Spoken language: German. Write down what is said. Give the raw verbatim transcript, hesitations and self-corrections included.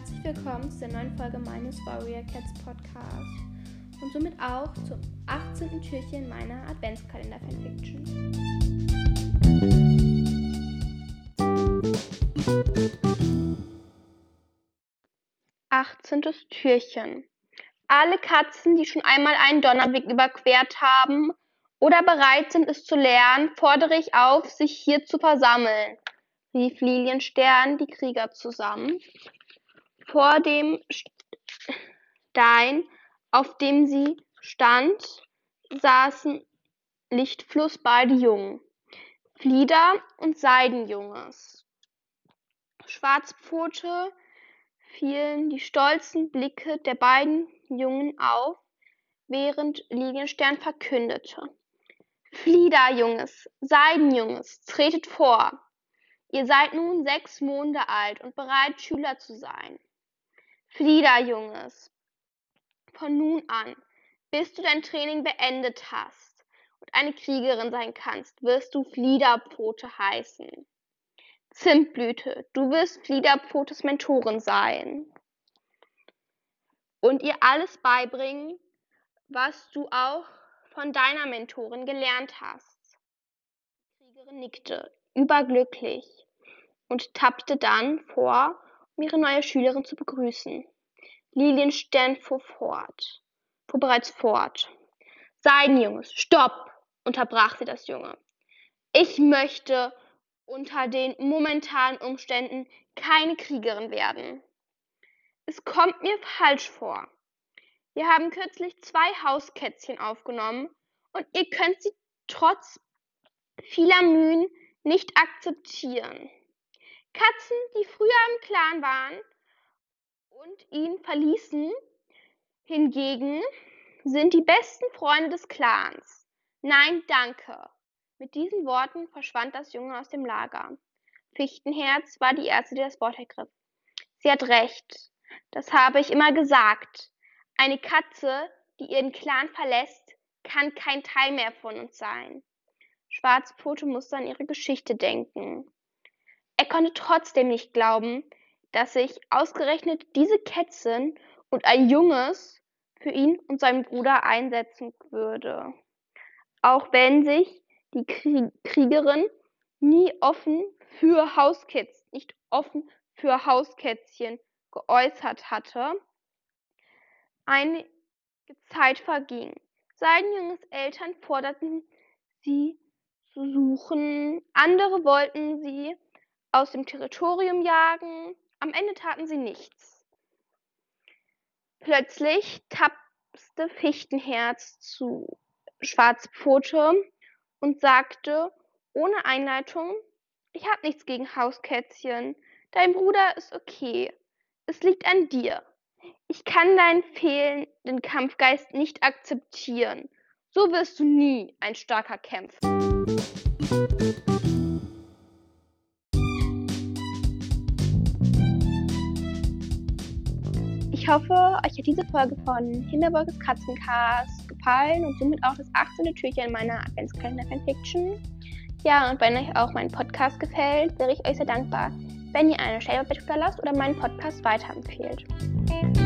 herzlich willkommen zu der neuen Folge meines Warrior Cats Podcast und somit auch zum achtzehnten Türchen meiner Adventskalender-Fanfiction. achtzehntes Türchen. Alle Katzen, die schon einmal einen Donnerweg überquert haben oder bereit sind, es zu lernen, fordere ich auf, sich hier zu versammeln, rief Lilienstern die Krieger zusammen. Vor dem Stein, auf dem sie stand, saßen Lichtfluss beide Jungen, Flieder und Seidenjunges. Schwarzpfote fielen die stolzen Blicke der beiden Jungen auf, während Lilienstern verkündete: Fliederjunges, Seidenjunges, tretet vor! Ihr seid nun sechs Monde alt und bereit, Schüler zu sein. Fliederjunges, von nun an, bis du dein Training beendet hast und eine Kriegerin sein kannst, wirst du Fliederpfote heißen. Zimtblüte, du wirst Fliederpfotes Mentorin sein und ihr alles beibringen, was du auch von deiner Mentorin gelernt hast. Die Kriegerin nickte, überglücklich, und tappte dann vor, um ihre neue Schülerin zu begrüßen. Lilienstern fuhr fort, fuhr bereits fort. Seidenjunges, stopp, unterbrach sie das Junge. Ich möchte unter den momentanen Umständen keine Kriegerin werden. Es kommt mir falsch vor. Wir haben kürzlich zwei Hauskätzchen aufgenommen und ihr könnt sie trotz vieler Mühen nicht akzeptieren. Katzen, die früher im Clan waren und ihn verließen, hingegen sind die besten Freunde des Clans. Nein, danke. Mit diesen Worten verschwand das Junge aus dem Lager. Fichtenherz war die erste, die das Wort ergriff. Sie hat recht. Das habe ich immer gesagt. Eine Katze, die ihren Clan verlässt, kann kein Teil mehr von uns sein. Schwarzpfote musste an ihre Geschichte denken. Er konnte trotzdem nicht glauben, dass sich ausgerechnet diese Kätzin und ein Junges für ihn und seinen Bruder einsetzen würde. Auch wenn sich die Kriegerin nie offen für Hauskitz, nicht offen für Hauskätzchen geäußert hatte. Einige Zeit verging. Seidenjunges Eltern forderten sie zu suchen, andere wollten sie aus dem Territorium jagen, am Ende taten sie nichts. Plötzlich tapste Fichtenherz zu Schwarzpfote und sagte ohne Einleitung: Ich habe nichts gegen Hauskätzchen, dein Bruder ist okay, es liegt an dir. Ich kann deinen fehlenden Kampfgeist nicht akzeptieren. So wirst du nie ein starker Kämpfer. Ich hoffe, euch hat diese Folge von Hinterburges Katzencast gefallen und somit auch das achtzehnte Türchen meiner Adventskalender-Fanfiction. Ja, und wenn euch auch mein Podcast gefällt, wäre ich euch sehr dankbar, wenn ihr eine Stellbewertung da lasst oder meinen Podcast weiterempfehlt.